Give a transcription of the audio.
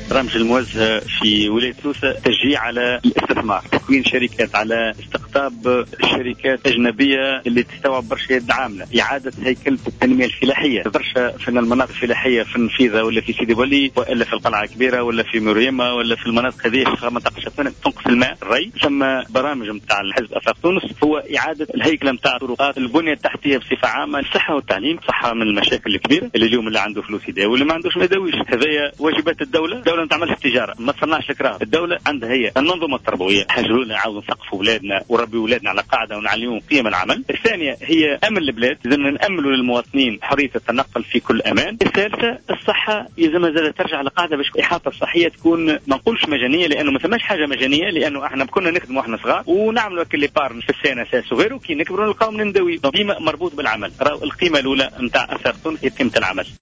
برامج الموجهة في ولاية سوسة تشجيع على الاستثمار، تكوين شركات، على استقطاب شركات أجنبية اللي تستوعب برشا يد عاملة، إعادة هيكلة التنمية الفلاحية، برشا في المناطق الفلاحية في النفيذة ولا في سيدي ولي ولا في القلعة الكبيرة ولا في مريمة ولا في المناطق هذه في منطقة شتمنة تنقص الماء الري. ثم برامج نتاع الحزب أفاق تونس هو إعادة الهيكلة نتاع الطرقات، البنية التحتية بصفة عامة، الصحة والتعليم. صحة من المشاكل الكبيرة اللي اليوم اللي عنده فلوس يداوي واللي ما عندوش ما يداويش. هذايا واجبات الدولة. الدولة ما تعملش تجارة، ما تصنعش كراه. الدولة عندها هي المنظومة التربوية، حاجروا لنا نعاودوا نثقفوا اولادنا وربي اولادنا على قاعدة ونعلمهم قيم العمل. الثانية هي أمن البلاد، لازمنا نأملوا للمواطنين حرية التنقل في كل أمان. الثالثة الصحة، يلزم زاد ترجع لقاعدة باش الإحاطة الصحية تكون ما نقولش مجانية، لأنه ما ثماش حاجة مجانية، لأنه احنا كنا نخدموا احنا صغار ونعملوا كل بارن في السنة ساس وغيره، كي نكبروا نلقاو ندوي ديما مربوط بالعمل. القيمة الأولى نتاع أثر تونس هي قيمة العمل.